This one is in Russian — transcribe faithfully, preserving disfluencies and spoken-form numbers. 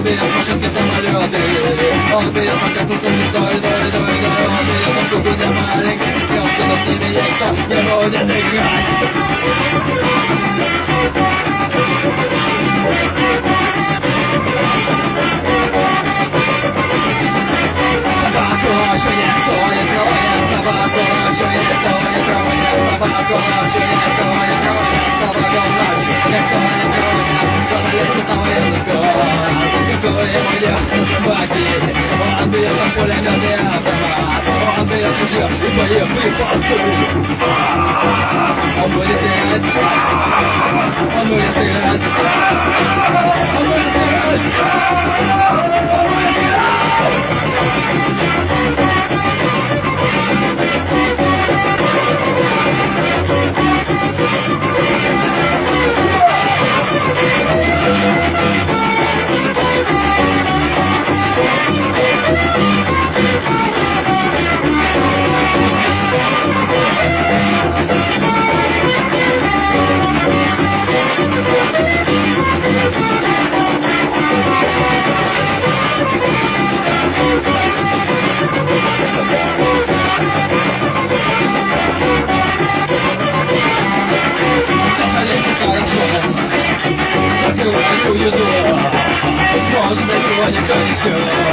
берет машинки самолеты. Он берет оказывается звездой, дой, дой, дой. Он берет на куку для маленьких девушек, но с ними никто не будет играть. Собаку еще никто не троет, собаку еще никто не троет, собаку еще никто не троет, собаку ночью никто не троет. Журналисты становятся скоро, какой ему нет собаки. Он бьет на пулемет и автомат, он бьет еще и боев припасы. Он будет терять, он будет играть, он будет играть. Может быть, сегодня кончу.